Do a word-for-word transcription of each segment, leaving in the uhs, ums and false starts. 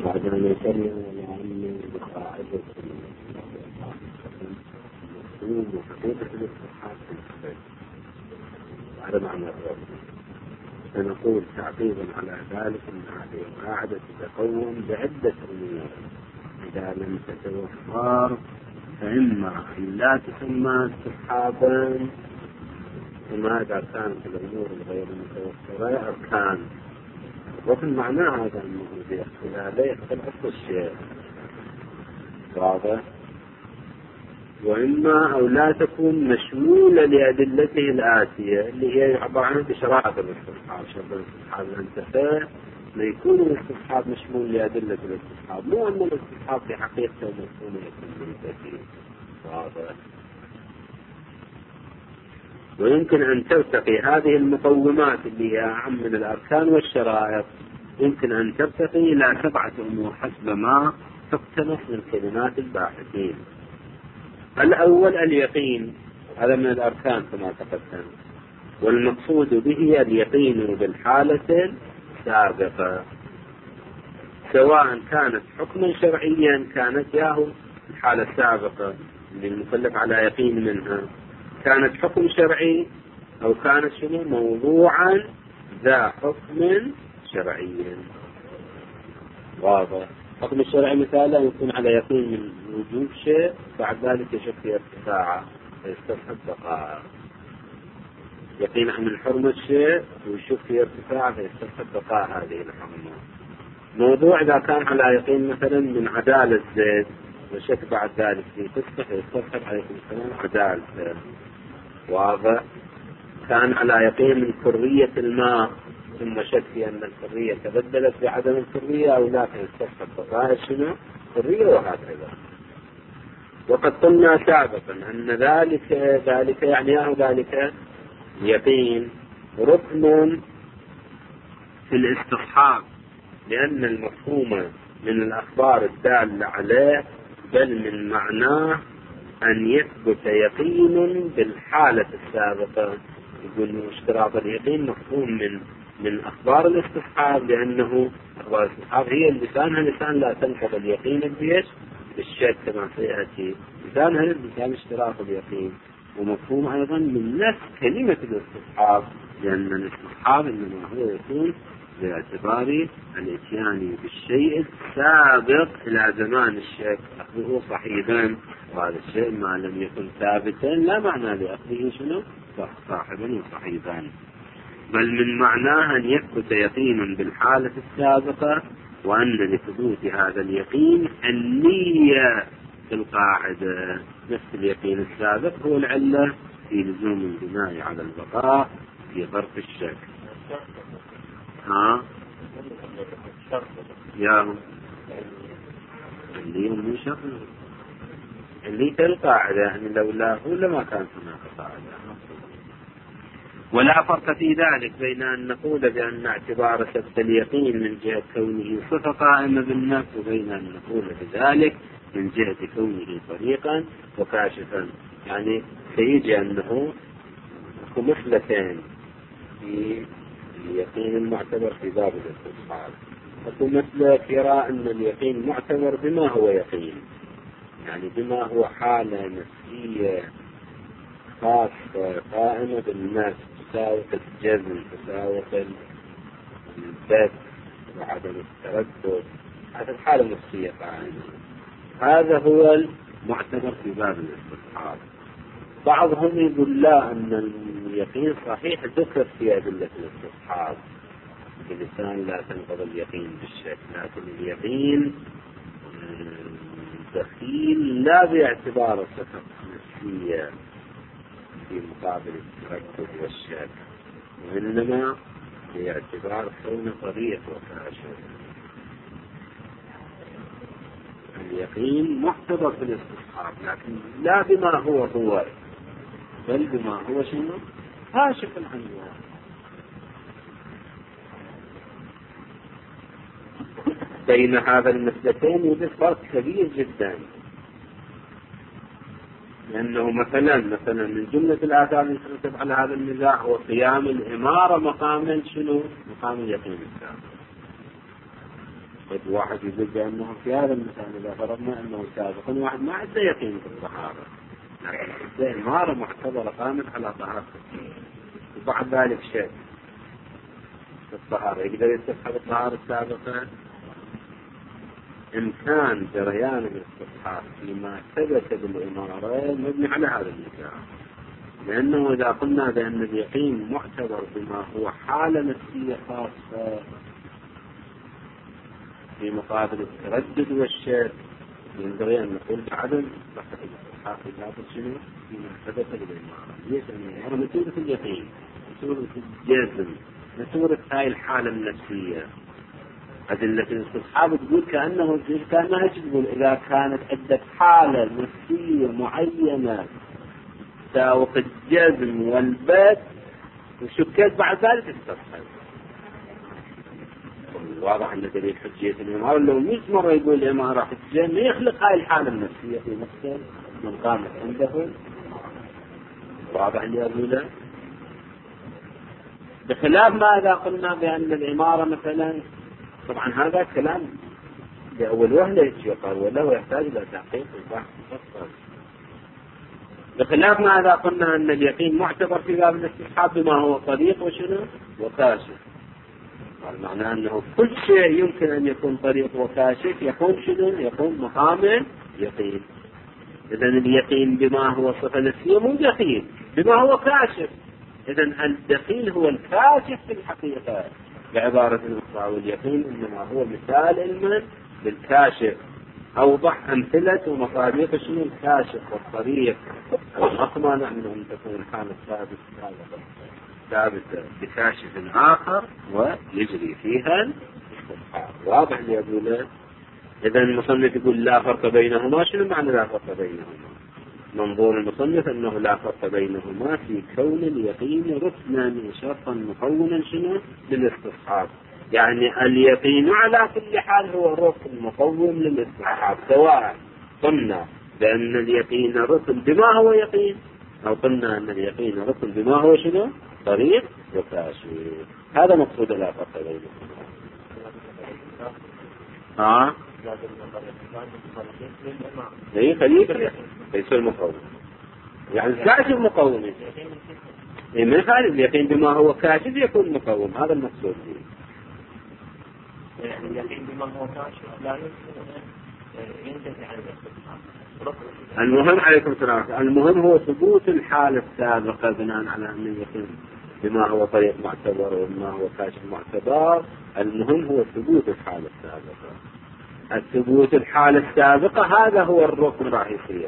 بعد أن يسلم لأن بقاعدة المفهوم وحقيقة الاستحقاق في الفعل. هذا معنى الرب. سنقول تعقيبا على ذلك أن هذه القاعدة تتكون بعدة أمور، إذا لم تتوفر فإما أن لا تسمى استصحابا، وماذا كانت الأمور الغير متوفرة أركان. وفي المعنى هذا الموضوع لا يختلف الشيء واضح، وإما أو لا تكون مشمولة لأدلته الآتية اللي هي عبارة عن بشراعة الاستصحاب. شرط الاستصحاب الانتفاع ما يكون الاستصحاب مشمول لأدلة الاستصحاب، مو أن الاستصحاب في حقيقته مفهوم يكون بالتأكيد واضح. ويمكن أن ترتقي هذه المقومات اللي هي أهم من الأركان والشرائط، يمكن أن ترتقي إلى سبعة أمور حسب ما تقتنص من كلمات الباحثين. الأول اليقين، هذا من الأركان كما تقدم، والمقصود به اليقين بالحالة السابقة، سواء كانت حكما شرعيا كانت ياهو الحالة السابقة اللي المكلف على يقين منها كانت حكم شرعي أو كانت شنو موضوعا ذا حكم شرعي واضح. حكم الشرعي مثالا يكون على يقين من وجود شيء بعد ذلك يشك في ارتفاعه فيستفحب بقاءه، يقين عن الحرمة الشيء ويشك في ارتفاعه فيستفحب بقاء هذه الحرمة. موضوع إذا كان على يقين مثلا من عدالة زيد وشك بعد ذلك في فسقه فيستفحب عليكم السلام عدالته واضح. كان على يقين من كرية الماء ثم شك في أن الكرية تبدلت بعدم الكرية أو لا فيستفحب بقاء شنو كرية وهكذا. وقد قلنا سابقا أن ذلك ذلك يعني أو ذلك يقين ركن في الاستصحاب، لأن المفهوم من الأخبار الدالة عليه بل من معناه أن يثبت يقين بالحالة السابقة. يقول اشتراط اليقين مفهوم من من أخبار الاستصحاب، لأنه أخبار الاستصحاب هي اللسانها لسان لا تنقض اليقين بيش بالشك كما سيأتي، لسانها لسان اشتراط اليقين، ومفهوم أيضا من نفس كلمة الاستصحاب، لأن الاستصحاب إنما هو يكون باعتبار الاتيان بالشيء السابق إلى زمان الشك أخذه صحيحا، وهذا الشيء ما لم يكن ثابتا لا معنى لأخذه شنو صاحبا وصحيحا، بل من معناه أن يثبت يقين بالحالة السابقة، وأن لثبوت هذا اليقين النية في القاعدة. نفس اليقين السابق هو العلة في لزوم البناء على البقاء في ظرف الشك. ها يا اللي من شر اللي كالقاعدة يعني لولا هو لما كانت هناك قاعدة. ولا فرق في ذلك بين أن نقول بأن اعتبار ثبت اليقين من جهة كونه صفة قائمة بالنفس، وبين أن نقول بذلك من جهة كونه طريقا وكاشفا. يعني سيجي أنه مثلتين في اليقين المعتبر في باب الاستصحاب. أقول مثلك يرى أن اليقين معتبر بما هو يقين، يعني بما هو حالة نفسية خاصة قائمة بالنفس تساوق الجزم تساوق البث وعدم التردد، هذه الحالة النفسية قائمة. هذا هو المعتبر في باب الاستصحاب. بعضهم يقول لا أن اليقين صحيح ذكر في أدلة الاستصحاب، الإنسان لا تنقض اليقين بالشك، لكن اليقين دخيل لا باعتبار الصفة النفسية في مقابل التردد والشك، وإنما باعتبار كون طريق وكاشف. اليقين معتبر في الاستصحاب لكن لا بما هو هو بل بما هو شنو كاشف عنه. بين هذا المثلتين يوجد فرق كبير جدا، لأنه مثلا مثلا من جملة الآثار اللي ترتب على هذا النزاع هو قيام الإمارة مقام شنو؟ مقام اليقين السابق. قد واحد يقول بأنه في هذا المثال إذا فرضنا أنه سابقا واحد ما عنده يقين في الطهارة، لكن عنده إمارة معتبرة قامت على طهارته، وبعد ذلك شيء في الطهارة يقدر يستسحب الطهارة السابقة. إمكان جريان الاستصحاب فيما ثبت بالإمارة مبني على هذا المثال، لأنه إذا قلنا بأن اليقين معتبر بما هو حالة نفسية خاصة في مقابل التردد والشك، ينبغي أن نقول بعدم صحة الاستصحاب في ذات شنو فيما ثبت بالإمارة. ليش؟ لأنه مسورة اليقين، مسورة الجزم، مسورة هاي الحالة النفسية. أدلة الاستصحاب تقول كأنه كأنها تقول إذا كانت عندك حالة نفسية معينة تساوق الجزم والبت وشكيت بعد ذلك استصحاب. واضح أن دليل حجية الإمارة لو مئة مرة يقول الإمارة حجية ما يخلق هاي الحالة النفسية في نفسه من قامت عنده. واضح اللي أقوله، بخلاف ما إذا قلنا بأن الإمارة مثلا، طبعا هذا كلام لأول وهلة يتشقر وله يحتاج إلى تحقيق وبحث مفصل. بخلاف ما إذا قلنا أن اليقين معتبر في باب الاستصحاب بما هو طريق وشنو وكاشف، معناه أنه كل شيء يمكن أن يكون طريق وكاشف يكون شنو يكون مقام يقين. إذن اليقين بما هو صفة نفسية مو يقين بما هو كاشف. إذن الدخيل هو الكاشف في الحقيقة بعبارة أخرى، واليقين إنما هو مثال علما للكاشف. أوضح أمثلة ومصادق شنو الكاشف والطريق. الأصل نحن أن تكون الحالة ثابتة ثابتة بكاشف آخر ويجري فيها الاستصحاب. واضح اللي أقوله. إذا المصنف يقول لا فرق بينهما، شنو معنى لا فرق بينهما؟ منظور المصنف أنه لا فرق بينهما في كون اليقين ركنا شرطا مكونا شنو للاستصحاب. يعني اليقين على كل حال هو ركن مقوم للاستصحاب، سواء قلنا بأن اليقين ركن بما هو يقين أو قلنا أن اليقين ركن بما هو شنو طريق وكاشف. هذا مقصود لا فرق بينهما. ها اي خليك ليس المقوم، يعني الكاشف مقوم. إيه ما يخالف اليقين بما هو كاشف يكون مقوم، هذا المقصود فيه. يعني اليقين بما هو كاشف لا ينتفع عن الاستصحاب. المهم عليكم السلام، المهم هو ثبوت الحالة السابقة بناء على أن اليقين بما هو طريق معتبر وما هو كاشف معتبر. المهم هو ثبوت الحالة السابقة. الثبوت الحالة السابقة هذا هو الركن الرئيسي،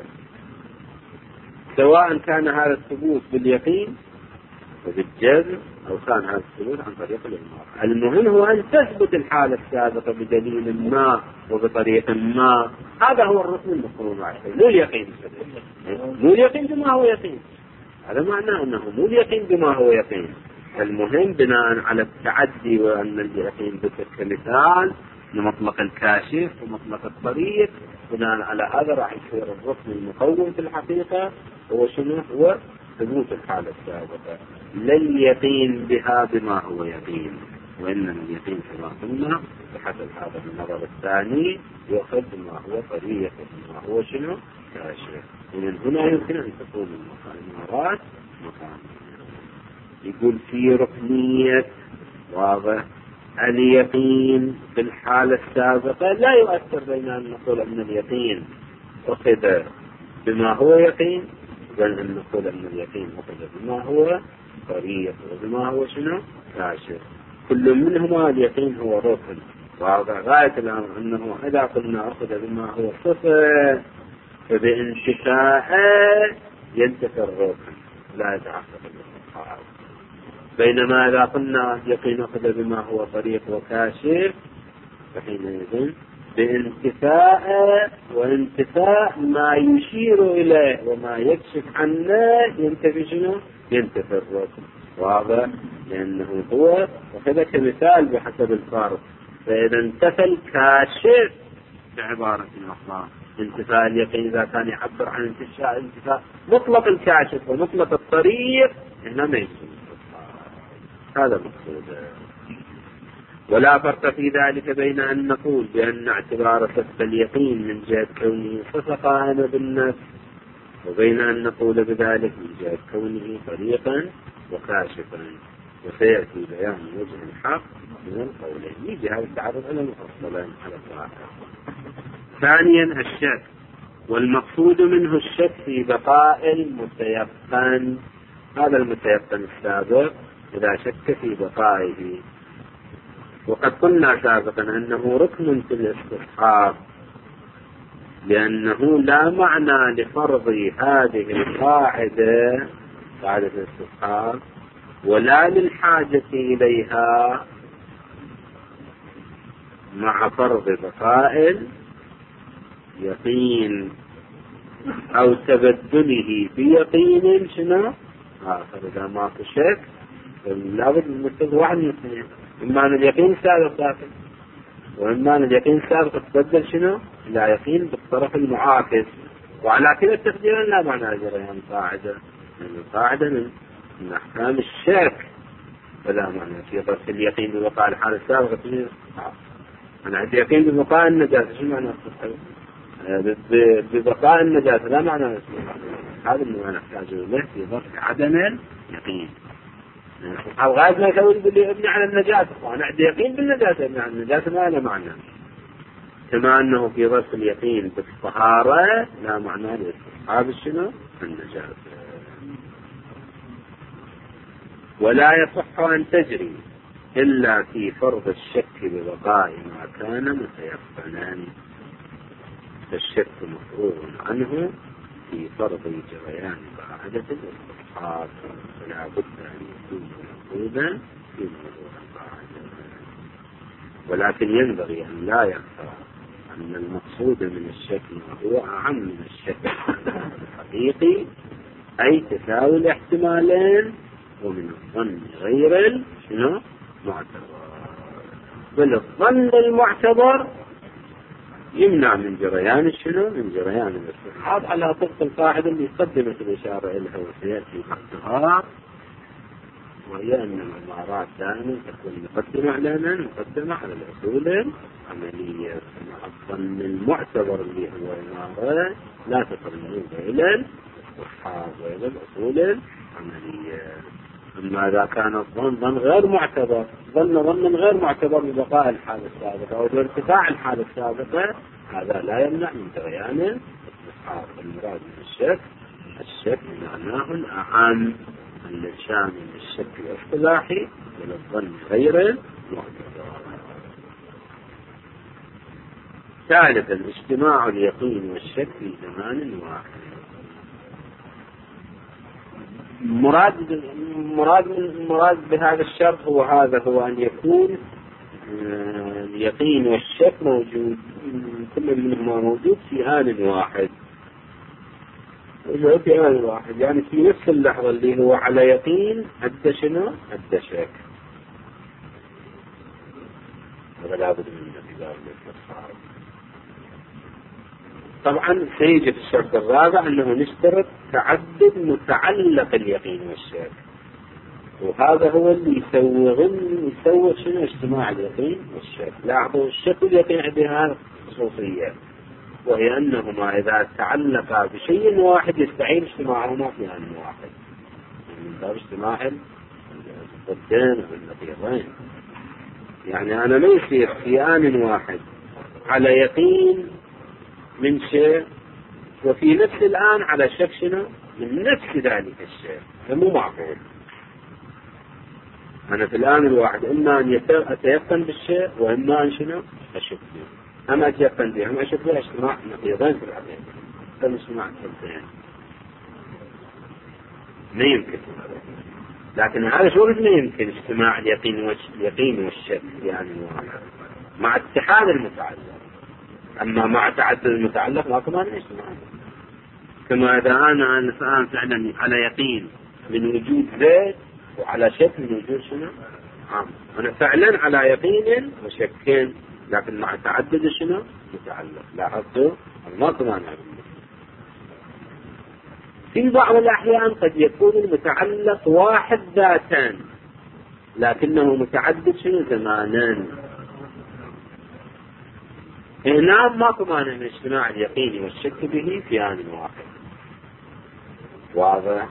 سواء كان هذا الثبوت باليقين وبالجزم أو كان هذا الثبوت عن طريق الإمارة. المهم هو أن تثبت الحالة السابقة بدليل ما وبطريقة ما. هذا هو الركن المفروض الرئيسي، مو اليقين. مو اليقين بما هو يقين، هذا معناه أنه مو اليقين بما هو يقين. المهم بناء على التعدي وأن اليقين ذكر كمثال لمطلق الكاشف ومطلق الطريق، بناء على هذا راح يصير الركن المقوم في الحقيقة هو شنو هو ثبوت الحالة السابقة، لا اليقين بها بما هو يقين. وإنما اليقين كما قلنا بحسب هذا النظر الثاني يأخذ بما هو طريق وبما هو شنو كاشف. ومن هنا يمكن أن تكون الإمارات مكان. يقول في ركنية واضح اليقين في الحالة السابقة لا يؤثر بين أن نقول أن اليقين أخذ بما هو يقين بل أن نقول أن اليقين أخذ بما هو طريق وبما هو شنو كاشف. كل منهما اليقين هو ركن واضح. غاية الأمر أنه إذا قلنا أخذ بما هو صفة فبانتفاء ينتفي الركن لا يتحقق الاستصحاب، بينما إذا قلنا يقين أخذ بما هو طريق وكاشف فحينئذ بانتفاء وانتفاء ما يشير إليه وما يكشف عنه ينتفي شنو ينتفي الركن. واضح، لأنه هو أخذ كمثال بحسب الفارق. فإذا انتفى الكاشف بعبارة أخرى انتفاء اليقين إذا كان يعبر عن انتفاء انتفاء مطلق الكاشف ومطلق الطريق هنا ما يسمى. هذا مقصود. ولا فرق في ذلك بين أن نقول بأن اعتبار صدق اليقين من جهة كونه صفة قائمة بالنفس وبين أن نقول بذلك من جهة كونه طريقا وكاشفا، وسيأتي بيان وجه الحق من القولين. يجي هذا التعرض على المفصلين على الظاهر. ثانيا الشك، والمقصود منه الشك في بقاء المتيقن. هذا المتيقن السابق إذا شك في بقائه، وقد قلنا سابقا أنه ركن في الاستصحاب، لأنه لا معنى لفرض هذه القاعدة قاعدة الاستصحاب ولا للحاجة إليها مع فرض بقاء يقين أو تبدله بيقين شنو آخر. إذا ما في شك لابد من مستوى واحد من الاثنين، إما أن اليقين السابق داخل وإما أن اليقين السابق تبدل شنو لا يقين بالطرف المعاكس. وعلى كلا التقدير لا معنى جريان قاعدة من القاعدة من أحكام الشك، فلا معنى في ضرب اليقين ببقاء الحالة السابقة. أنا عندي يقين ببقاء النجاسة، شو معنى ببقاء النجاسة؟ لا معنى هذا اللي ما نحتاجه له في ضرب عدم اليقين. الغاز ما يسوي اللي ابني على النجاسة، وأنا عندي يقين بالنجاسة، ابني على النجاسة ما له معنى. كما أنه في ضرب اليقين بالطهارة لا معنى لاستصحاب شنو النجاسة. ولا يصح أن تجري إلا في فرض الشك ببقاء ما كان متيقنا، فالشك مفروغ عنه في فرض جريان قاعدة الاستصحاب، فلا بد أن يكون مفروضا في موضوع القاعدة. ولكن ينبغي أن لا يخفى أن المقصود من الشك هو أعم من الشك الحقيقي، أي تساوي الاحتمالين، ومن الظن غير شنو معتبر، بل الظن المعتبر يمنع من جريان شنو من جريان الاستصحاب على طبق القاعدة اللي قدمت الإشارة إليها وسيأتي تحتها، وهي أن الإمارات دائما تكون مقدمة على من؟ مقدمة على الأصول العملية. الظن المعتبر اللي هو إمارة لا تقرنون إلى الاستصحاب وإلى الأصول العملية. أما إذا كان الظن ظن غير معتبر، ظن ظن غير معتبر ببقاء الحالة السابقة أو بارتفاع الحالة السابقة، هذا لا يمنع من جريان الاستصحاب. المراد من الشك الشك معناه الأعم الشامل للشك الاصطلاحي وللظن غير معتبر. ثالثا اجتماع اليقين والشك في زمان واحد. مراد مراد مراد بهذا الشرط هو هذا هو أن يكون اليقين والشك موجود كل منهما موجود في آن واحد، في آن واحد يعني في نفس اللحظة اللي هو على يقين أدى شنو أدى شك. هذا لابد من الاعتبار بالتصار. طبعا سيجي في الشرط الرابع أنه نشترط تعدد متعلق اليقين والشك، وهذا هو اللي يسوغ يسوغ شنو اجتماع اليقين والشك. لاحظوا الشك واليقين عندها خصوصية، وهي أنهما إذا تعلقا بشيء واحد يستحيل اجتماعهما في آن واحد، من باب اجتماع الضدين والنقيضين. يعني أنا ما يصير في آن واحد على يقين من شيء وفي نفس الآن على شك شنو من نفس ذلك الشيء، مو معقول. أنا في الآن الواحد إما أن أتيقن بالشيء وإما أن شنو أشك به. أما أتيقن به أما أشك به اجتماع نقيضين في الحقيقة، فالاجتماع الضدين ما يمكن. لكن هذا شو ما يمكن اجتماع اليقين واليقين والشك يعني مع اتحاد المتعلق. أما مع تعدد المتعلق ما كمان اجتماع. كما إذا أنا الآن فعلا على يقين من وجود زيد وعلى شك من وجود شنو عام، أنا فعلا على يقين وشكين لكن مع تعدد شنو متعلق. لاحظتوا ما كمان في بعض الأحيان قد يكون المتعلق واحد ذاتا لكنه متعدد شنو زمانا. هنا ماكو مانع من اجتماع اليقين والشك به في آن واحد. واضح؟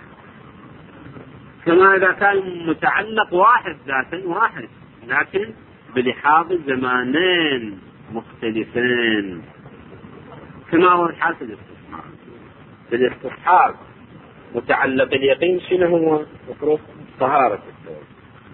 كما إذا كان متعلق واحد ذاتا واحد لكن بلحاظ زمانين مختلفين، كما هو الحال في الاستصحاب. في الاستصحاب متعلق اليقين شنو هو؟ مفروض طهارة الثوب.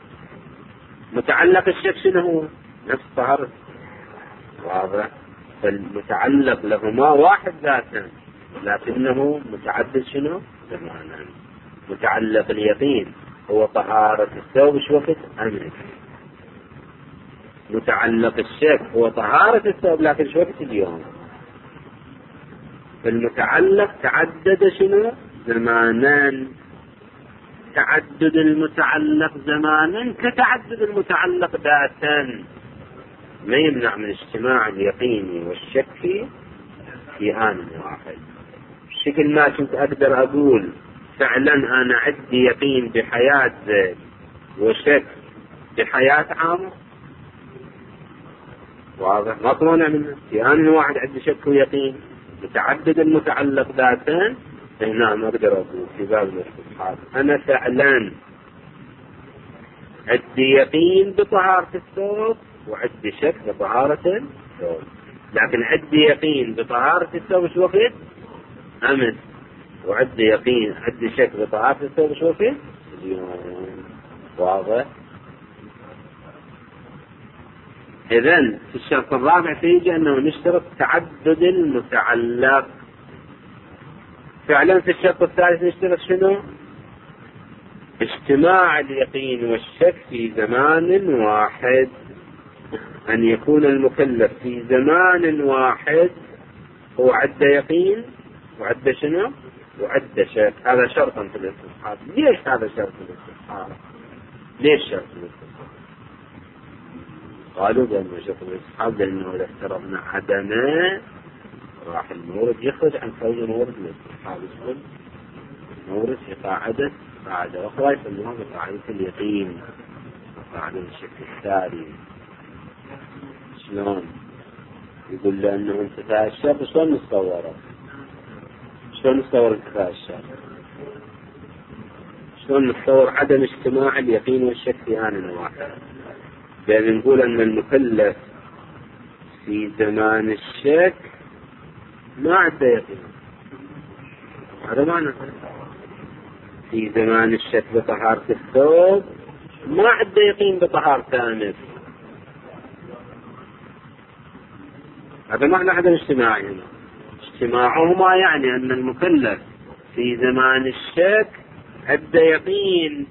متعلق الشك شنو هو؟ نفس طهارة. واضح؟ فالمتعلق لهما واحد ذاتا لكنه متعدد شنو؟ زمانا. متعلق اليقين هو طهارة الثوب شو وقت؟ أمس. متعلق الشك هو طهارة الثوب لكن شو وقت؟ اليوم. فالمتعلق تعدد شنو؟ زمانا. تعدد المتعلق زمانا كتعدد المتعلق ذاتا، ما يمنع من اجتماع اليقين والشك في آن واحد. بشكل ما كنت أقدر أقول فعلا أنا عندي يقين بحياة زيد وشك بحياة عامر. واضح؟ ما طلعنا منه. في آن واحد عندي شك ويقين متعدد المتعلق ذاتان، هنا ما أقدر أقول في باب الاستصحاب أنا فعلا عندي يقين بطهارة الثوب وعندي شك بطهارة الثوب، لكن عندي يقين بطهارة الثوب شو وقت؟ أمس. وعندي يقين عندي شك بطهارة الثوب شو وقت؟ اليوم. واضح؟ إذن في الشرط الرابع فيجي أنه نشترط تعدد المتعلق. فعلا في الشرط الثالث نشترط شنو؟ اجتماع اليقين والشك في زمان واحد، أن يكون المكلف في زمان واحد هو عد يقين وعد شنو؟ وعد شك. هذا شرطا في الاستصحاب. ليش هذا شرط في الاستصحاب؟ ليش شرط في الاستصحاب؟ قالوا بأنه شرط في الاستصحاب لأنه إذا افترضنا عدمه راح المورد يخرج عن كون مورد الاستصحاب، يكون مورد في قاعدة قاعدة أخرى يسموها بقاعدة اليقين، قاعدة الشك الثاني. شلون؟ يقول لأنه انتفاء الشرط شلون نتصوره؟ شلون نتصور انتفاء الشرط؟ شلون نتصور عدم اجتماع اليقين والشك في آن واحد؟ بأن نقول أن المكلف في زمان الشك ما عنده يقين، هذا معنى. في زمان الشك بطهارة الثوب ما عنده يقين بطهارة آنف، هذا معنى عدم اجتماعهما. اجتماعهما يعني أن المكلف في زمان الشك عنده يقين،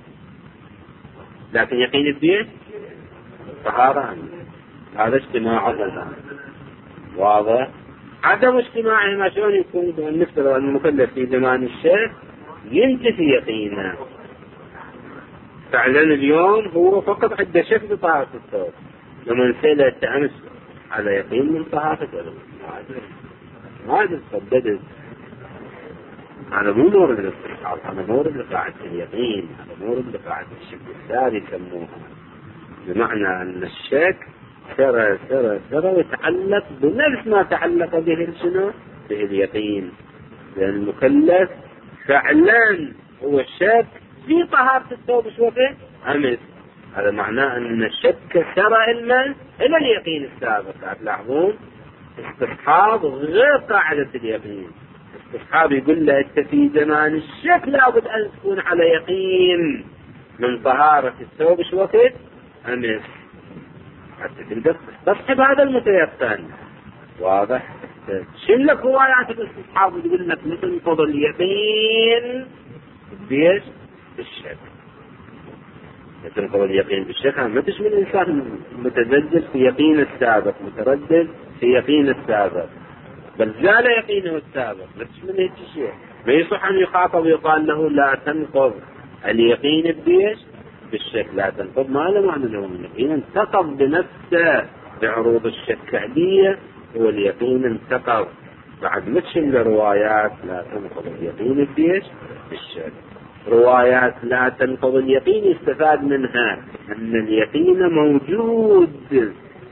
لكن يقين الدين طهارة آنف. هذا اجتماعهما. واضح؟ عدم اجتماعهما شلون يكون؟ بأن نفترض أن المكلف في زمان الشك ينتفي يقينه. فعلا اليوم هو فقط عنده شك بطهارة الثوب، لما نسأله أنت أمس على يقين من طهارة الثوب ما أدري ترددت. هذا مو مورد الاستصحاب، هذا مورد لقاعدة اليقين، هذا مورد لقاعدة الشك الثاني يسموها، بمعنى أن الشك سرى سرى سرى يتعلق بنفس ما تعلق به شنو؟ به اليقين. لأن المكلف فعلا هو الشك في طهارة الثوب شو وقت؟ أمس. هذا معناه أن الشك سرى إلا إلى اليقين السابق. تلاحظون استصحاب غير قاعدة اليقين. استصحاب يقول له أنت في زمان الشك لابد أن تكون على يقين من طهارة الثوب شو وقت؟ أمس، حتى تقدر تصحب هذا المتيقن. واضح؟ شن لك روايات الاستصحاب يقول لك مثل فضل اليقين بيش بالشك، مثل فضل اليقين بالشك. ما تشمل الإنسان متزلزل في يقين السابق، متردد في يقين السابق، بل زال يقينه السابق. ما تشمل هيك شيء. ما يصح أن يخاطب ويقال له لا تنقض اليقين بيش بالشك. لا تنقض ما له معنى له من اليقين انتقض بنفسه بعروض الشك عليه، هو اليقين انتقض. بعد ما تشمل روايات لا تنقض اليقين بيش بالشك. روايات لا تنقض اليقين يستفاد منها أن اليقين موجود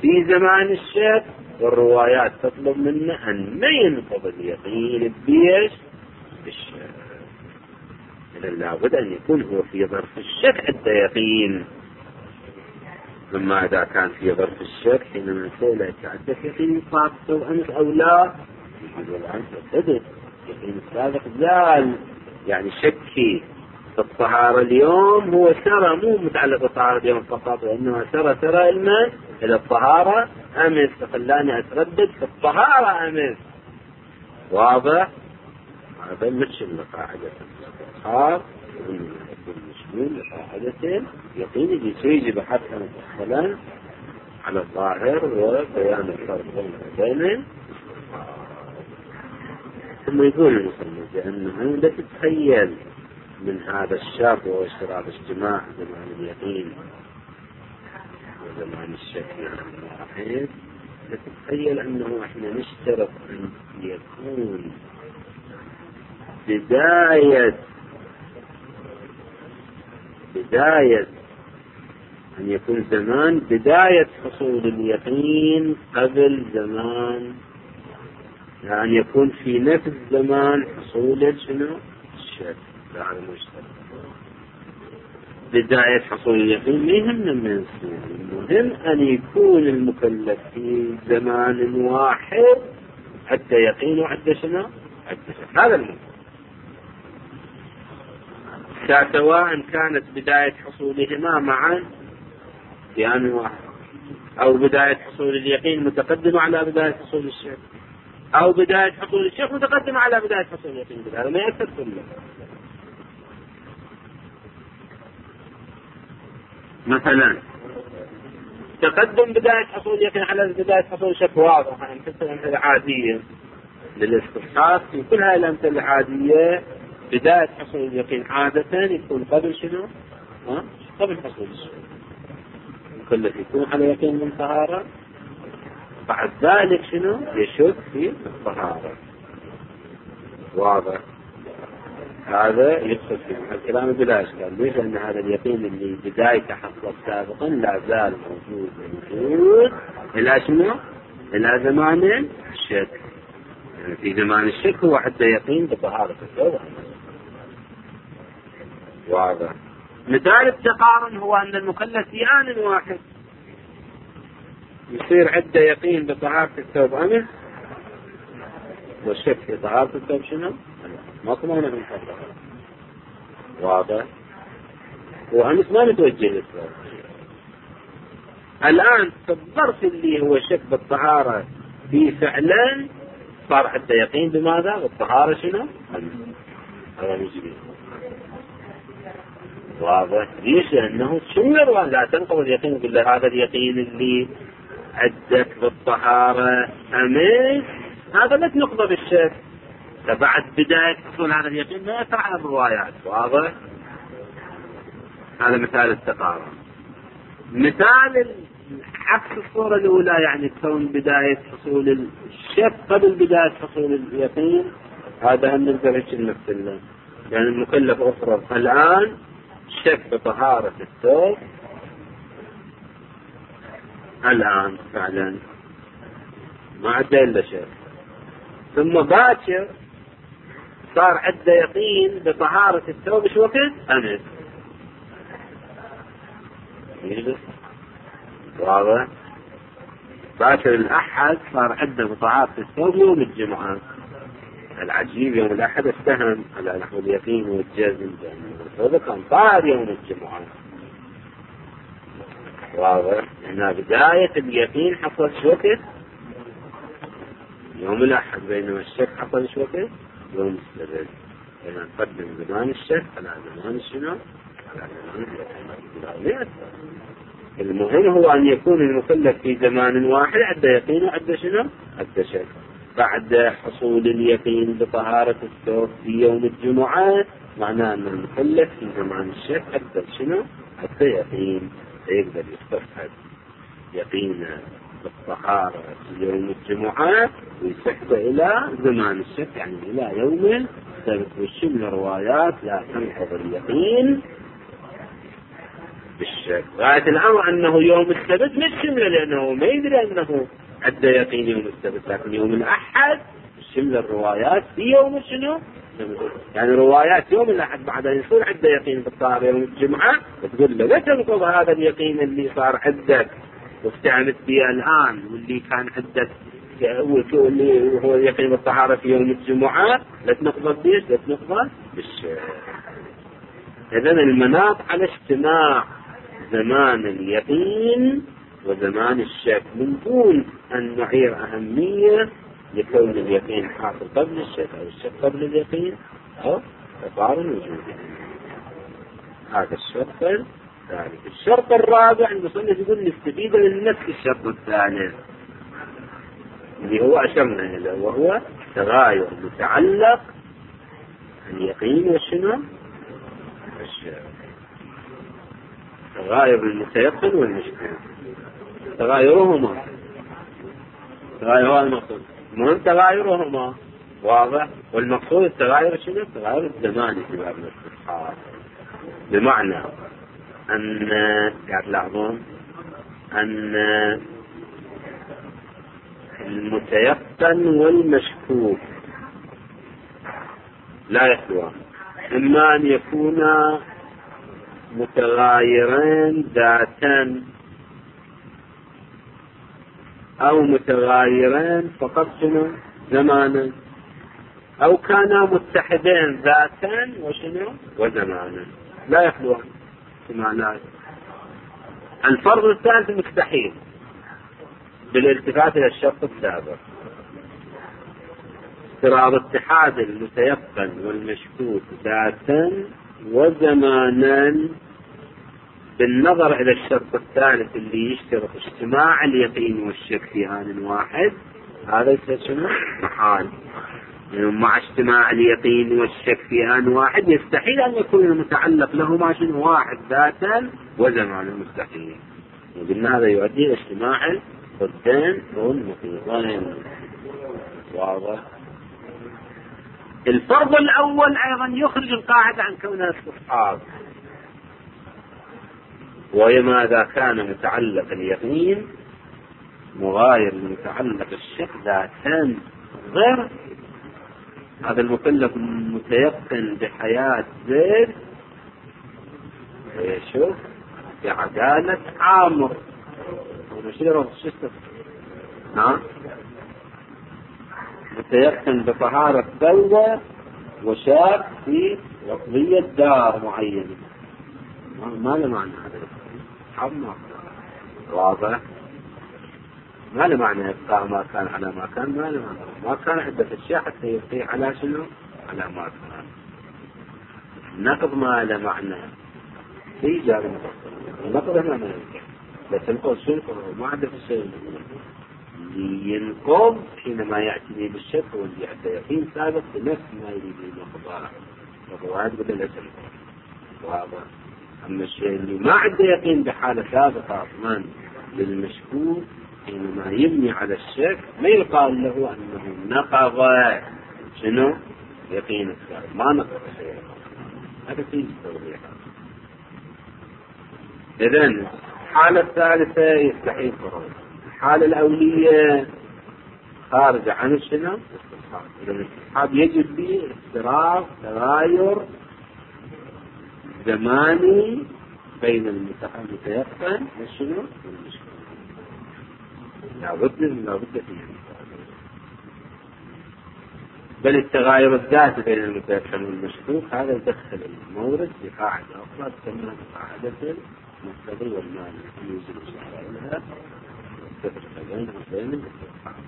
في زمان الشك، والروايات تطلب منه أن ما ينقض اليقين بيش بالشك، إذا لابد أن يكون هو في ظرف الشك حتى يقين. أما إذا كان في ظرف الشك حينما نسأله عندك يقين صار أنت أو لا، يقول أنت صدق يقين السابق زال، يعني شكي في الطهارة اليوم هو سرى، مو متعلق بالطهارة اليوم فقط، وإنما سرى سرى علما إلى الطهارة أمس، فخلاني أتردد في الطهارة أمس. واضح؟ هذا مشل لقاعدة الاستخار، وإنه يكون مشمول لقاعدة يقين اللي يجب حتى مثلا على الظاهر وبيان الفرق بين. ثم يقول المصنف بأنه لا تتخيل من هذا الشرط وهو اشتراط اجتماع زمان اليقين وزمان الشك يعني واحد، لا تتخيل أنه احنا نشترط أن يكون بداية بداية أن يكون زمان بداية حصول اليقين قبل زمان، يعني يكون في نفس زمان حصول شنو الشك. لا هذا مشترك. بداية حصول اليقين ما يهمنا من السنة، المهم أن يكون المكلف في زمان واحد حتى يقين حتى شنو حتى شك. هذا المهم، سواء كانت بداية حصولهما معا يعني واحد، أو بداية حصول اليقين متقدمة على بداية حصول الشك، أو بداية حصول الشك متقدمة على بداية حصول اليقين. هذا ما يأثر كله. مثلا تقدم بداية حصول اليقين على بداية حصول الشك واضح، يعني مثل الأمثلة العادية للاستصحاب، في كل هذه الأمثلة العادية بداية حصول اليقين عادة يكون قبل شنو؟ ها؟ قبل حصول الشك. كله يكون على يقين من طهارة، بعد ذلك شنو؟ يشك في الطهارة. واضح؟ هذا يدخل في الكلام بلا إشكال. ليش؟ لأن هذا اليقين اللي بدايته حصل سابقا لا زال موجود موجود إلى شنو؟ إلى زمان الشك. يعني في زمان الشك هو حتى يقين بطهارة الثوب. واضح؟ مثال التقارن هو أن المكلف في آن واحد يصير عنده يقين بطهارة الثوب أمس، والشك في طهارة الثوب شنو؟ ما طمعنا من حقه. واضح؟ وأمس ما نتوجه للثوب. الآن في الظرف اللي هو شك بالطهارة في فعلا صار عنده يقين بماذا؟ بالطهارة شنو؟ أمس. هذا مجري. واضح؟ ليش؟ لأنه شمر لا تنقض اليقين بالله. هذا اليقين اللي عدك بالطهارة أمس هذا لا تنقض بالشك، فبعد بداية حصول هذا اليقين ما يأثر على الروايات. واضح؟ هذا مثال التقارن. مثال عكس الصورة الأولى، يعني تكون بداية حصول الشك قبل بداية حصول اليقين، هذا هم نقدر هيك نمثله. يعني المكلف أفرض الآن شك بطهارة الثوب الآن فعلا ما عنده إلا شك، ثم باكر صار عنده يقين بطهارة الثوب شو وقت؟ أمس. واضح؟ باكر الأحد صار عنده بطهارة الثوب يوم الجمعة. العجيب يوم الأحد استهم على نحو اليقين والجزم هذا كان طاهر يوم الجمعة. واضح؟ هنا بداية اليقين حصل شو وقت؟ يوم الأحد، بينما الشك حصل شو وقت؟ يوم السبت. هنا نقدم زمان الشك على زمان الشنو؟ على زمان اليقين. المهم هو أن يكون المكلف في زمان واحد عنده يقين وعنده شنو؟ عنده شك. بعد حصول اليقين بطهارة الثوب في يوم الجمعة معناه أن المكلف في زمان الشك عنده شنو؟ عنده يقين، يقدر يستفحد يقينه بالطهارة في يوم الجمعة ويسحبه إلى زمان الشك، يعني إلى يوم السبت. والشمل روايات لا تنقض اليقين بالشك. غاية الأمر أنه يوم السبت مش شمله، لأنه ما يدري أنه عنده يقين يوم السبت، لكن يوم الأحد شمل الروايات في يوم شنو؟ يعني روايات يوم الأحد بعد يصير عنده يقين بالطهارة يوم الجمعة، تقول له لا تنقض هذا اليقين اللي صار عندك واستعنت به الآن، واللي كان عندك واللي هو يقين بالطهارة في يوم الجمعة، لا تنقض بيش، لا تنقض بالشك. إذن المناط على اجتماع زمان اليقين وزمان الشك، من دون أن نعير أهمية لكون اليقين حاصل قبل الشك أو الشك قبل اليقين أو تقارن وجوده. هذا الشرط الثالث. الشرط الرابع المصنف يقول نستفيد من نفس الشرط الثالث اللي هو أشرنا إليه، وهو تغاير متعلق اليقين والشنو الشك. تغاير المتيقن والمشكوك، تغايرهما تغايرها المقصود مهم تغايرهما واضح، والمقصود التغاير شنو؟ التغاير الزماني في باب الاستصحاب، بمعنى أن قاعد تلاحظون أن المتيقن والمشكوك لا يخلوان، إما أن يكونا متغايرين ذاتا أو متغايرين فقط شنو زمانا، أو كانا متحدين ذاتا وشنو وزمانا، لا يخلوان احتمالات. الفرض الثالث مستحيل بالالتفات إلى الشرط السابق، افتراض اتحاد المتيقن والمشكوك ذاتا وزمانا بالنظر إلى الشرط الثالث اللي يشترط اجتماع اليقين والشك في آن واحد، هذا يسمى محال. يعني مع اجتماع اليقين والشك في آن واحد يستحيل أن يكون المتعلق له ما شنو واحد ذاتا وزمانا، مستحيل. وقلنا هذا يؤدي إلى اجتماع الضدين والنقيضين. واضح. الفرض الأول أيضا يخرج القاعدة عن كونها استصحاب، وهي ماذا كان متعلق اليقين مغاير لمتعلق الشك ذاتان، غير هذا المكلف المتيقن بحياة زيد ويشوف بعدالة عامر ونشيره الشتف، نعم، متيقن بطهارة بلدة وشاك في وقضية دار معينة، ما له معنى هذا حمى. واضح. ما له معنى يبقى ما كان على ما كان، ما له معنى ما كان عدة أشياء حتى يبقي على شنو على ما كان. نقض ما له معنى في جار نقض ما له بس القول شنو ما عنده في الشيء ينقض حينما يأتي بالشك واللي عنده يقين سابق بنفس ما يريد النقض وهذا بدل الاسم. واضح. أما الشيء اللي ما عنده يقين بحالة سابقة أصلا للمشكوك حينما يبني على الشك ما يقال له أنه نقض شنو يقين السابق، ما نقض شيء. هذا فيه توضيح. إذن الحالة الثالثة يستحيل فرض. الحالة الأولية خارجة عن الشنو الاستصحاب. إذن الاستصحاب يجب به اضطراب تغاير زماني بين المتيقن والشنو والمشكوك، لابد لابد فيه. بل التغاير الذاتي بين المتيقن والمشكوك هذا يدخل المورد بقاعدة أخرى تسمى قاعدة المقتضي والمانع، يوجد لها تفرق بينها وبين الاستصحاب.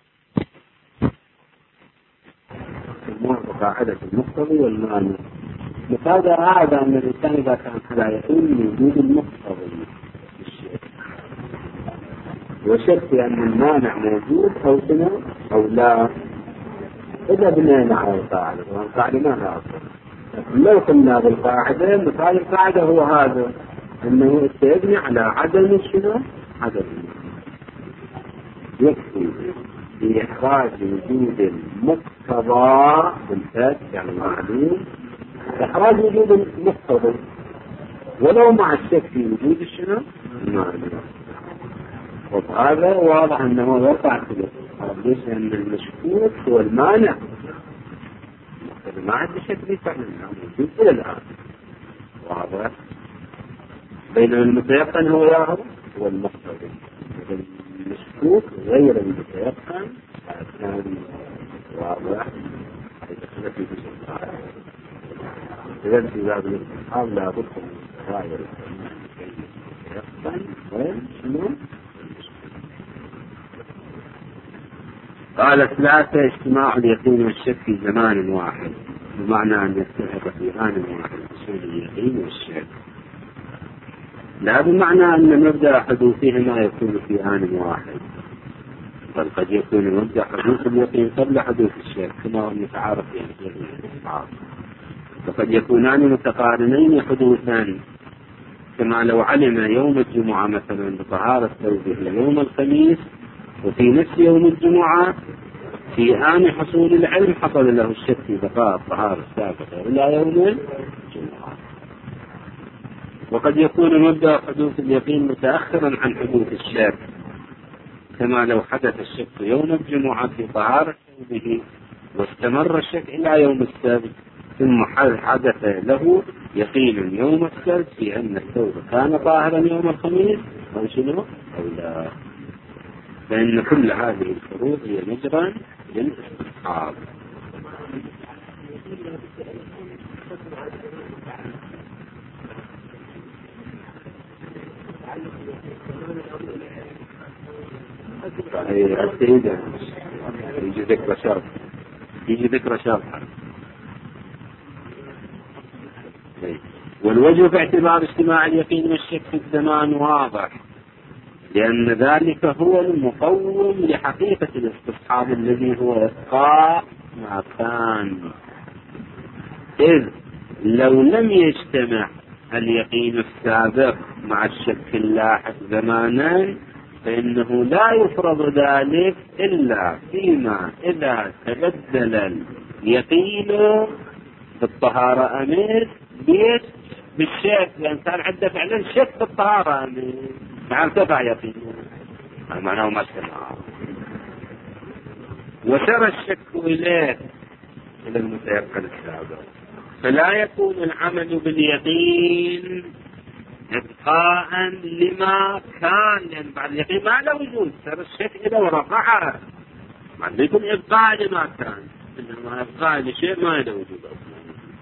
تسمى قاعدة المقتضي والمانع. مثال هذا أن الإنسان إذا كان على يقين من وجود المقتضي بالشيء وشك أن المانع موجود أو شنو أو لا، إذا بنينا على القاعدة والقاعدة ما لها أصل. لو قلنا بالقاعدة مثال القاعدة هو هذا أنه يبني على عدم شنو عدم يكفي بإخراج وجود المقتضى بالفات يعني معلوم إخراج وجود المقتضى ولو مع الشك في وجود الشنو؟ المانع. وهذا واضح أنه وقع في الاستحقاق. ليش؟ لأن المشكوك هو المانع. ما عندي شك في فعل موجود إلى الآن. واضح. بينما المتيقن هو يعرف هو المقتضي. المشكوك غير المتيقن كان واضح. يدخل في جزء آخر. إذا في باب الاستحقاق لا بد من تغاير المتيقن وشنو؟ قال ثلاثة: اجتماع اليقين والشك في زمان واحد، بمعنى أن يتفق في آن واحد حصول اليقين والشك، لا بمعنى أن مبدأ حدوثهما يكون في آن واحد، بل قد يكون مبدأ حدوث اليقين قبل حدوث الشك كما هو متعارف في الأصحاب، وقد يكونان متقارنين حدوثان، كما لو علم يوم الجمعة مثلا بطهارة ثوبه يوم الخميس، وفي نفس يوم الجمعة في آن حصول العلم حصل له الشك في بقاء الطهارة السابقة إلى يوم الجمعة. وقد يكون مبدأ حدوث اليقين متأخرا عن حدوث الشك، كما لو حدث الشك يوم الجمعة في طهارة ثوبه واستمر الشك إلى يوم السبت، ثم حدث له يقين يوم السبت في أن الثوب كان طاهرا يوم الخميس أو شنو أو لا. فإن كل هذه الفروض هي مجرى للاستصحاب. يجي ذكر شرط يجي ذكر شرط والوجه في اعتبار اجتماع اليقين والشك في الزمان واضح، لأن ذلك هو المقوم لحقيقة الاستصحاب الذي هو إبقاء ما كان. إذ لو لم يجتمع اليقين السابق مع الشك اللاحق زمانا فإنه لا يفرض ذلك إلا فيما إذا تبدل اليقين بالطهارة أمس بيت بالشك، لأن كان عنده فعلا شك بالطهارة أمس مع ارتفع يقين معناه ما استمع وسر الشك إليه إلى المتيقن السابق، فلا يكون العمل باليقين إبقاء لما كان، لأن بعد اليقين ما له وجود، سر الشك إلى ورفعه ما يكون إبقاء لما كان، إنما إبقاء لشيء ما له وجود أصلا.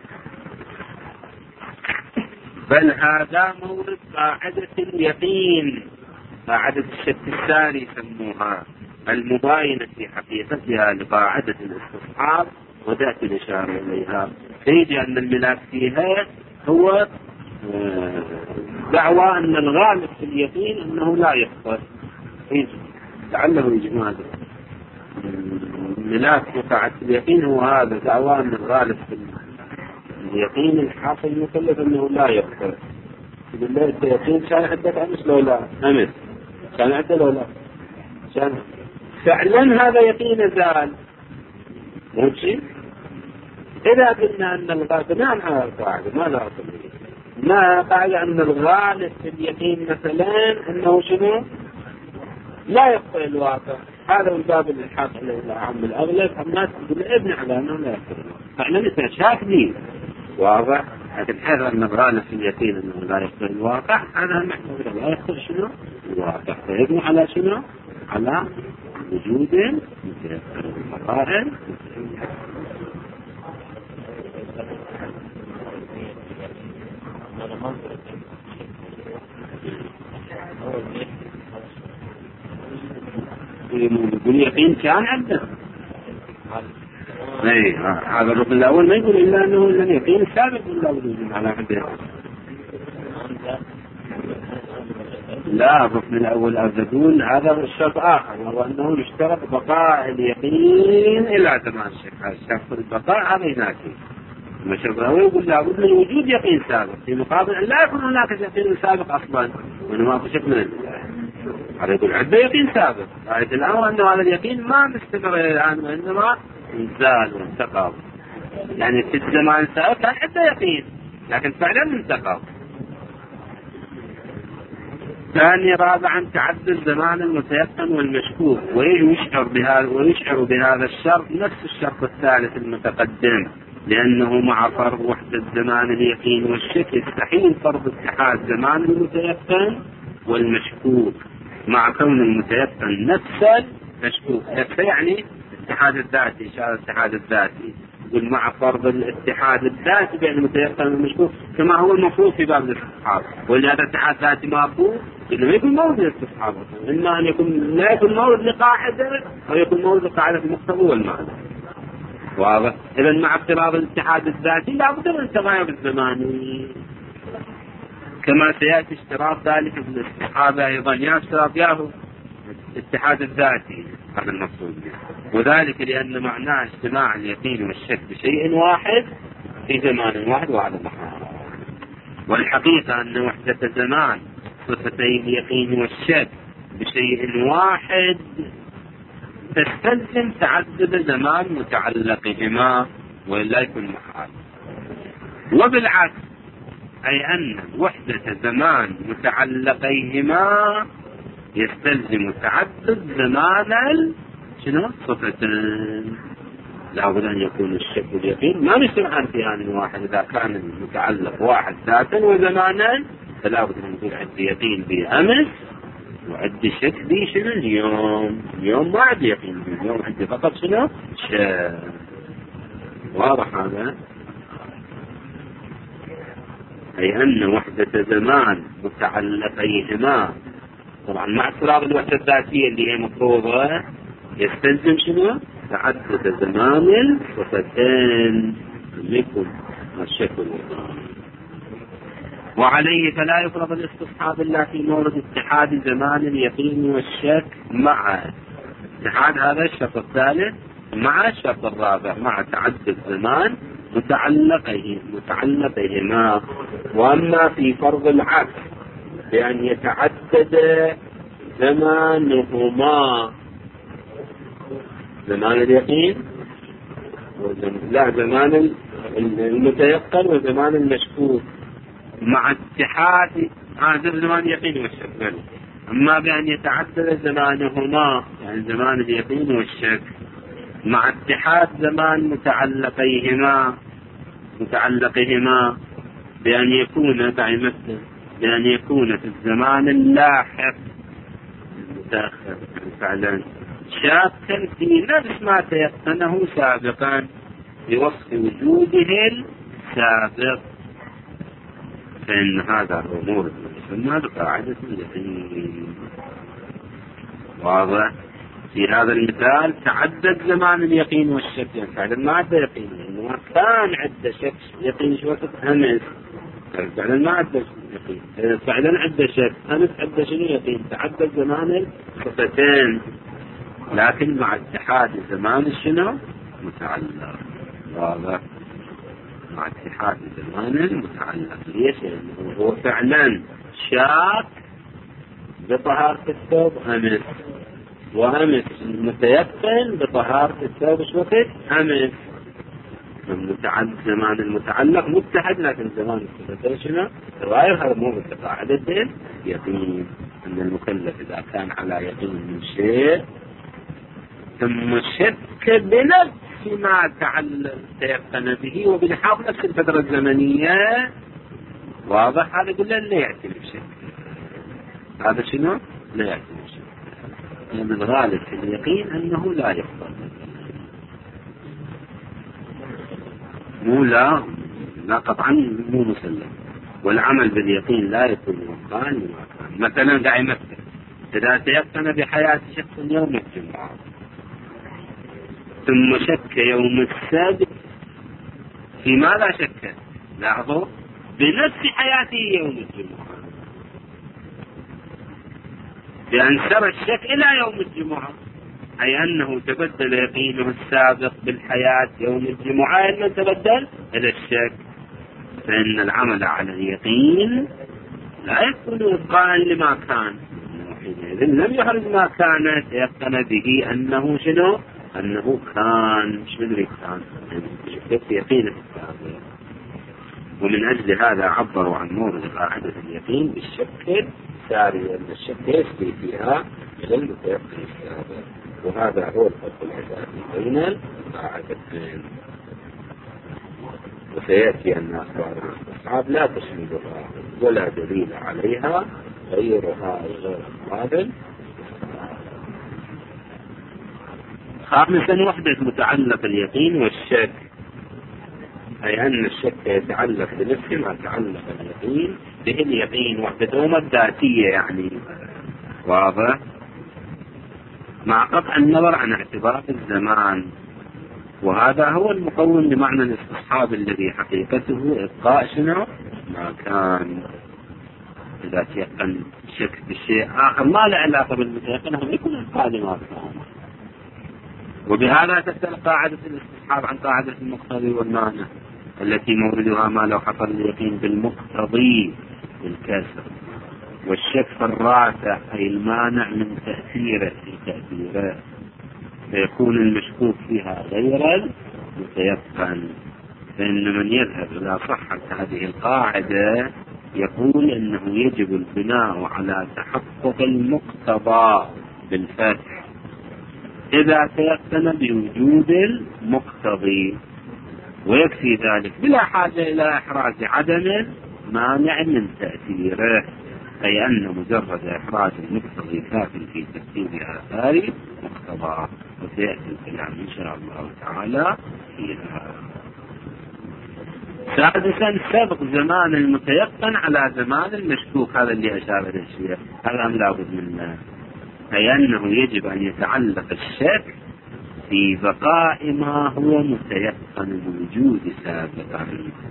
بل هذا مورد قاعدة اليقين، قاعدة الشك الثاني يسموها المباينة في حقيقتها لقاعدة الاستصحاب، وتأتي الإشارة إليها فيجي أن الملاك فيها هو دعوى أن الغالب في اليقين أنه لا يخطر، لعله يجي هذا الملاك في قاعدة اليقين هو هذا دعوى أن الغالب في اليقين الحاصل المكلف أنه لا يخطر. بالله اليقين كان عندك أمس لو لا أمس كان عندك لو لا كان فعلا هذا يقين زال ماشي. إذا قلنا أن الغالب بناء على القاعدة ما لا أصل ما قاعدة أن الغالب في اليقين مثلا أنه شنو لا يخطئ الواقع، هذا من باب الإلحاق إلى عام الأغلب. الناس تقول ابن على أنه لا يخطئ فعلا إحنا شاكلين واضح، لكن هذا أن الغالب في اليقين أنه لا يخطئ الواقع هذا محتوى لا يخطئ شنو الواقع، فيبني على شنو على وجود مقارن. يقول يقين كان عنده اي هذا الركن الاول ما يقول الا انه لن يقين سابق ولا وجود على عنده. لا الركن الاول يقول هذا الشرط اخر وهو انه يشترط بقاء اليقين الى زمان الشك، هذا شرط البقاء هذا ينافي الشرط الاول يقول لابد من وجود يقين سابق في مقابل ان لا يكون هناك يقين سابق اصلا وانما في شك من الله. هذا يقول عنده يقين سابق، آية الأمر أنه هذا اليقين ما مستمر إلى الآن وإنما انزال وانتقض، يعني في الزمان السابق كان عنده يقين لكن فعلا انتقض. ثاني رابعا تعدد زمان المتيقن والمشكوك، ويشعر بهذا ويشعر بهذا الشرط نفس الشرط الثالث المتقدم، لأنه مع فرض وحدة زمان اليقين والشك يستحيل فرض اتحاد زمان المتيقن والمشكوك مع كون المتيقن نفس المشكوك. نفسه يعني الاتحاد الذاتي، إشارة الاتحاد الذاتي، يقول مع فرض الاتحاد الذاتي بين المتيقن والمشكوك كما هو المفروض في باب الاستصحاب. ولهذا الاتحاد الذاتي مفروض إنه يكون مورد الاستصحاب، إما أن يكون لا يكون مورد لقاعدة أو يكون مورد لقاعدة في المقتضى والمعنى. واضح؟ إذا مع افتراض الاتحاد الذاتي لا بد من التغاير الزماني، كما سيأتي اشتراط ذلك في الاستصحاب أيضا، يا اشتراط ياهو الاتحاد الذاتي هذا المقصود، وذلك لأن معناه اجتماع اليقين والشك بشيء واحد في زمان واحد وعلى محال. والحقيقة أن وحدة زمان صفتي اليقين والشك بشيء واحد تستلزم تعدد زمان متعلقهما ولا يكون محال. وبالعكس أي أن وحدة زمان متعلقيهما يستلزم تعدد زمان شنو صفتين. لا بد أن يكون الشك واليقين ما يجتمعان في آن واحد. إذا كان المتعلق واحد ذاتا وزمانا فلا بد أن يكون عندي يقين بأمس وعندي شك بي شنو اليوم. اليوم ما عندي يقين بي، اليوم عندي فقط شنو شك. واضح هذا؟ أي أن وحدة زمان متعلقيهما طبعا مع افتراض الوحدة الذاتية اللي هي مفروضة يستلزم شنو تعدد زمان الصفتين لكم الشك واليقين. وعليه فلا يفرض الاستصحاب إلا في مورد اتحاد زمان اليقين والشك مع اتحاد هذا الشرط الثالث مع الشرط الرابع مع تعدد زمان متعلقه متعلقهما. وأما في فرض العكس بأن يتعدد زمانهما زمان اليقين لا زمان المتيقن وزمان المشكوك مع اتحاد هذا زمان اليقين والشك. أما بأن يتعدد زمانهما يعني زمان اليقين والشك مع اتحاد زمان متعلقيهما متعلقهما بأن يكون بعمثل بأن يكون في الزمان اللاحق المتأخر فعلا شاكا في نفس ما تيقنه سابقا بوصف وجوده السابق، فإن هذا الأمور يسمى بقاعدة اليقين. واضح؟ في هذا المثال تعدد زمان اليقين والشك، يعني فعلا ما عد يقين لأنه كان عد شك يقين شو وقت أمس، فعلا ما عد يقين فعلا عد شك أمس عد شنو يقين. تعدد زمان الصفتين لكن مع اتحاد زمان شنو متعلق. واضح؟ مع اتحاد زمان المتعلق. ليش؟ لأنه هو فعلا شاك بطهارة الثوب أمس، وأمس متيقن بطهارة الثوب شو وقت أمس. المتعلق زمان المتعلق متحد لكن زمان الصفتين شنو تغير. هذا مو بقاعدة يقين أن المكلف إذا كان على يقين من شيء ثم شك بنفس ما تعلق تيقن به وبلحاظ نفس الفترة الزمنية. واضح؟ هذا يقول له لا يأتي بشك. هذا شنو؟ لا يأتي بشك. لأن يعني الغالب في اليقين أنه لا يفضل. مو لا لا قطعا مو مسلم. والعمل باليقين لا يكون وفقا لما كان. مثلا داعي مثل إذا تيقن بحياة شخص يوم الجمعة ثم شك يوم السبت في ماذا شك؟ لاحظوا بنفس حياته يوم الجمعة، بأن سر الشك إلى يوم الجمعة، أي أنه تبدل يقينه السابق بالحياة يوم الجمعة أنه تبدل إلى الشك. فإن العمل على اليقين لا يكون وفقا لما كان، حينئذ لم يخرج ما كان تيقن به أنه شنو أنه كان مش مدري كان شكت يقينه السابق. ومن أجل هذا عبروا عن مورد قاعدة اليقين بالشك السارية أن الشك يسري فيها إلى المتيقن السابق، وهذا هو الفرق الأساسي بين القاعدتين. وسيأتي أن أخبار الاستصحاب لا تشملها ولا دليل عليها غيرها غير القابل. خامسا وحدة متعلق اليقين والشك، أي أن الشك يتعلق بنفسه ما تعلق اليقين به. اليقين وحدته الذاتية يعني واضح، مع قطع النظر عن اعتبار الزمان، وهذا هو المقوم لمعنى الاستصحاب الذي حقيقته إبقاء شنو ما كان. إذا تيقن شك بالشيء آخر ما له علاقة بالمتيقن هم يكون إبقاء لما كان. وبهذا تختلف قاعدة الاستصحاب عن قاعدة المقتضي والمانع التي موردها ما لو حصل اليقين بالمقتضي بالكسر، والشك في الرافع أي المانع من تأثيره في تأثيره، فيكون المشكوك فيها غير المتيقن. فإن من يذهب إلى صحة هذه القاعدة يقول إنه يجب البناء على تحقق المقتضى بالفتح إذا تيقن بوجود المقتضي، ويكفي ذلك بلا حاجة إلى إحراز عدم مانع من تأثيره، أي أن مجرد إحراز المقتضي كاف في تفسير آثار مقتضى، وسيأتي الكلام إن شاء الله تعالى فيها. سادسا سبق زمان المتيقن على زمان المشكوك، هذا اللي أشار إليه الشيخ، هذا لا بد منه، أي أنه يجب أن يتعلق الشك في بقاء ما هو متيقن الوجود سابقا.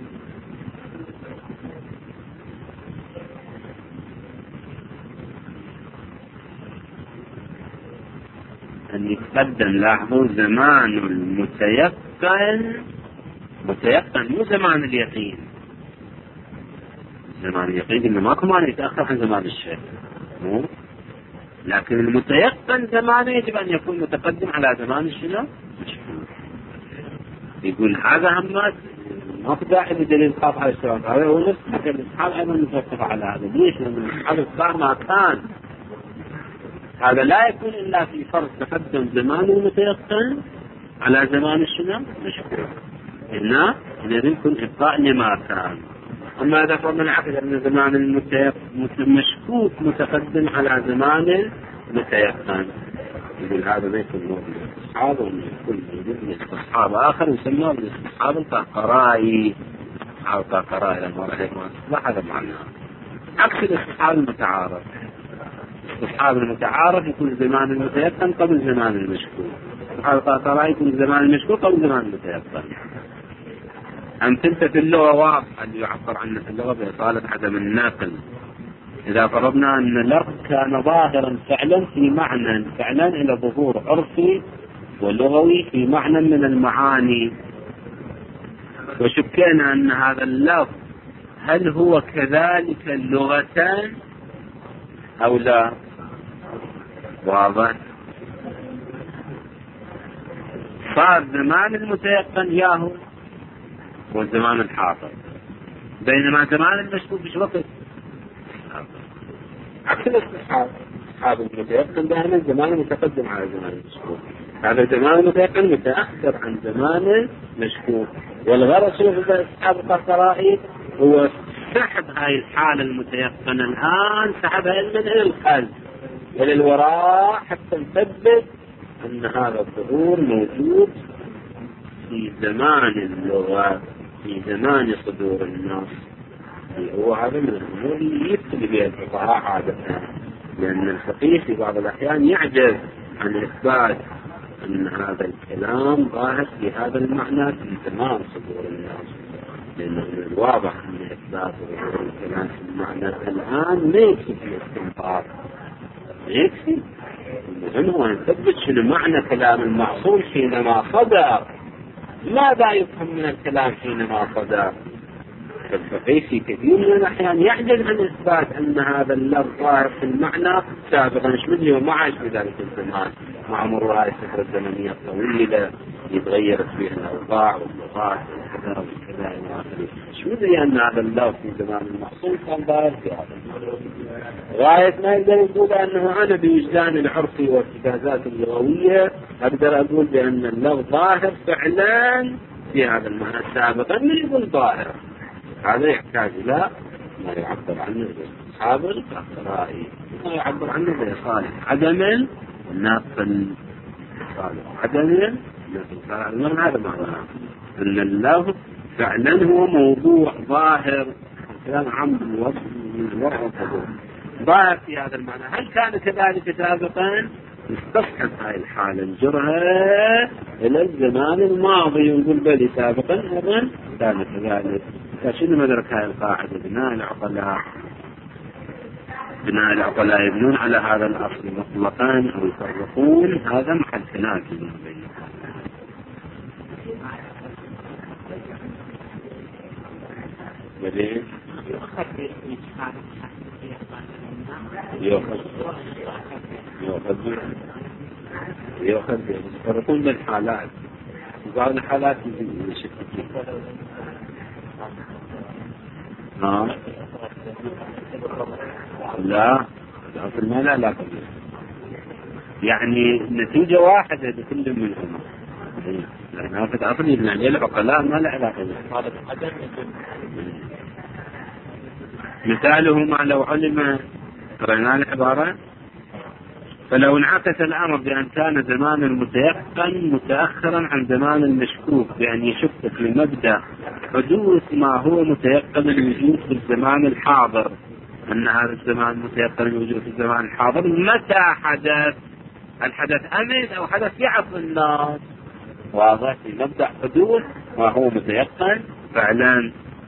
أن يتقدم لاحظوا زمان المتيقن، متيقن مو زمان اليقين. زمان اليقين إنه ماكو مانع يتأخر عن زمان الشك، مو، لكن المتيقن زمانه يجب أن يكون متقدم على زمان الشنو؟ يقول هذا هم ماكو داعي لدليل خاص على الاشتراك، هذا هو نفس حكى الإسحاب أيضا متوقف على هذا. ليش؟ لأن الإسحاب الصار ما كان، هذا لا يكون إلا في فرض تقدم زمان المتيقن على زمان الشنو؟ مشكور. هنا إذا يكون إبقاء لما كان. أما إذا فرضنا العكس أن زمان المشكوك متقدم على زمان المتيقن، يقول هذا ما يكون موجود الاستصحاب، وأن يكون موجود الاستصحاب آخر يسمى الاستصحاب القهقرائي أو القهقرائي لما رأيه ما أصبح، هذا معناه عكس الاستصحاب المتعارف. الاستصحاب المتعارف يكون زمان المتيقن قبل زمان المشكوك، الاستصحاب القهقرائي يكون زمان المشكوك قبل زمان المتيقن. أمثلة في اللغة واضحة اللي يعبر عنها في اللغة بإطالة عدم النقل. إذا فرضنا أن اللفظ كان ظاهرا فعلا في معنى فعلا إلى ظهور عرفي ولغوي في معنى من المعاني، وشكينا أن هذا اللفظ هل هو كذلك اللغتان أو لا، واضح، صار زمان المتيقن ياهو والزمان الحاضر، بينما زمان المشكوك مش وقت. عكس الاستصحاب، استصحاب المتيقن دائما زمان متقدم على زمان المشكوك، هذا زمان المتيقن متأخر عن زمان المشكوك. والغرض شنو في الاستصحاب القهقرائي؟ هو سحب هاي الحالة المتيقنة الآن، سحبها من إلى الخلف إلى الوراء حتى نثبت أن هذا الظهور موجود في زمان اللغة، في زمان صدور النص. هو هذا من الأمور اللي يبتلي بها الفقهاء عادة، لأن الفقيه في بعض الأحيان يعجز عن إثبات أن هذا الكلام ظاهر في هذا المعنى في زمان صدور النص، لأنه من الواضح أن إثبات ظهور الكلام في المعنى الآن ما يكفي في الاستنباط، ما يكفي. المهم هو نثبت شنو معنى كلام المعصوم حينما صدر، ماذا يفهم من الكلام حينما صدر. فالفقيه في كثير من الأحيان يعجز عن إثبات أن هذا اللفظ ظاهر في المعنى سابقا، مش مدري وما عاش في ذلك الزمان مع مرور هذه الفترة الزمنية الطويلة يتغيرت فيها الأوضاع واللغات وكذا وكذا إلى آخره، مش مدري أن هذا اللفظ في زمان المعصوم كان ظاهر في هذا المعنى. غاية ما يقدر يقول أنه أنا بوجدان العرفي والارتكازات اللغوية أقدر أقول بأن اللفظ ظاهر فعلا في هذا المعنى سابقا. من يقول ظاهر هذا يحتاج إلى ما يعبر عنه بأصحاب الرأي، ما يعبر عنه بإصالة عدم النقل، عدم النقل. هذا معناه أن اللفظ فعلا هو موضوع ظاهر، كلام عام من الوضع والحضور ظاهر في هذا المعنى. هل كان كذلك سابقا؟ نستصحب هاي الحالة نجرها إلى الزمان الماضي ونقول بلي سابقا أيضا كان كذلك. فشنو مدرك هاي القاعدة؟ بناء العقلاء بناء العقلاء يبنون على هذا الأصل مطلقا أو يفرقون، هذا محل خلاف بينهم. بدين يأخذ يأخذ يأخذ يفرقون من الحالات، بعض الحالات يشككون. نعم لا الأصل ما لا لا يعني نتيجة واحدة لكل منهم، لأن هذا الأصل يبنى عليه العقلاء ما لا علاقة به. مثاله ما لو علم قرأنا العبارة فلو انعكس الأمر بأن كان زمان المتيقن متأخرا عن زمان المشكوك، بأن يشك في مبدأ حدوث ما هو متيقن الوجود في الزمان الحاضر، أن هذا الزمان متيقن الوجود في الزمان الحاضر متى حدث؟ الحدث أمس أو حدث في عصر الناس؟ واضح في مبدأ حدوث ما هو متيقن فعلا،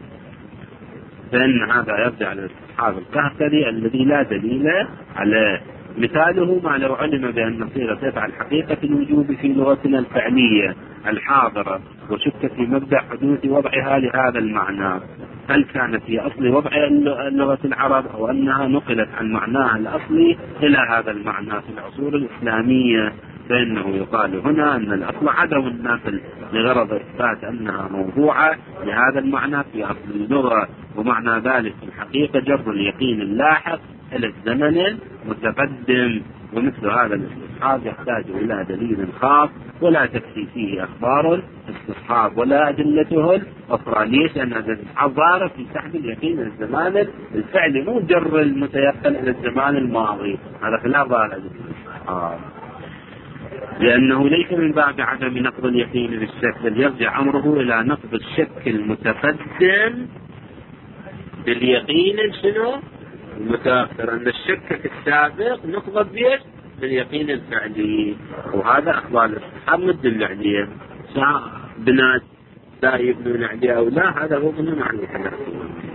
فإن هذا يرجع لأصحاب القهقري الذي لا دليل عليه. مثاله ما لو علم بأن صيغة تفعل حقيقة الوجوب في لغتنا الفعلية الحاضرة وشك في مبدأ حدوث وضعها لهذا المعنى، هل كانت في أصل وضع اللغة العرب أو أنها نقلت عن معناها الأصلي إلى هذا المعنى في العصور الإسلامية؟ فإنه يقال هنا أن الأصل عدم النقل لغرض إثبات أنها موضوعة لهذا المعنى في أصل اللغة، ومعنى ذلك في الحقيقة جر اليقين اللاحق إلى الزمن المتقدم. ومثل هذا الاستصحاب يحتاج إلى دليل خاص ولا تكفي فيه أخبار الاستصحاب ولا أدلته الأخرى. ليش؟ لأن هذا الاستصحاب ظاهر في سحب اليقين إلى الزمان الفعلي، مو جر المتيقن إلى الزمان الماضي، هذا خلاف ظاهر الاستصحاب، لأنه ليس من باب عدم نقض اليقين للشك، بل يرجع أمره إلى نقض الشك المتقدم باليقين شنو المتأخر، أن الشك في السابق نقض بيش باليقين الفعلي، وهذا أخبار الاستصحاب مدل عليه. بنات لا يبنون عليه أو لا، هذا هو من معنى الحنفية.